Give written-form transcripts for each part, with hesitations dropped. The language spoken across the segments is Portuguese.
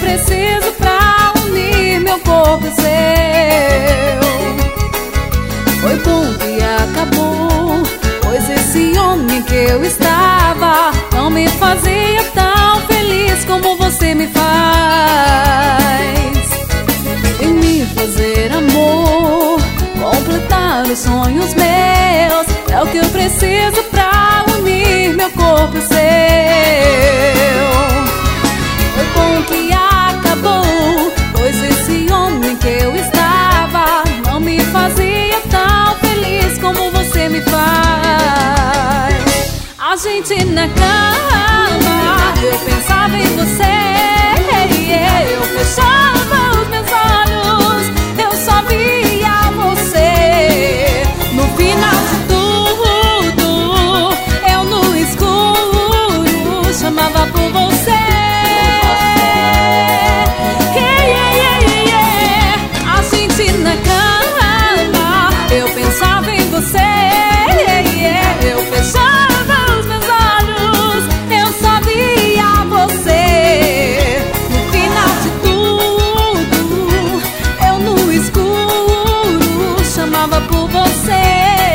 preciso pra unir meu corpo e seu. Foi bom que acabou, pois esse homem que eu estava não me fazia tão feliz como você me faz. E me fazer amor, completar os sonhos meus, é o que eu preciso pra unir meu corpo e seu. Foi bom que acabou, pois esse homem que eu estava não me fazia tão feliz como você me faz. A gente na cama, eu pensava em você, eu fechava os meus olhos, eu só via você. No final de tudo, eu no escuro chamava por você. A gente na cama, eu pensava em você, eu fechava os meus olhos, eu só via você. No final de tudo, eu no escuro chamava por você.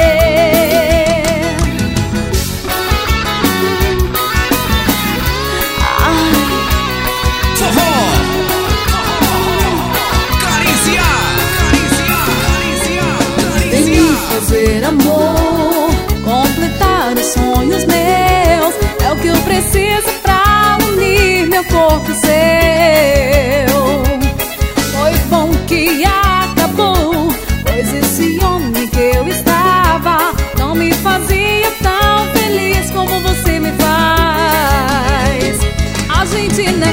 Fazer amor, completar os sonhos meus, é o que eu preciso pra unir meu corpo e seu. Foi bom que acabou, pois esse homem que eu estava não me fazia tão feliz como você me faz. A gente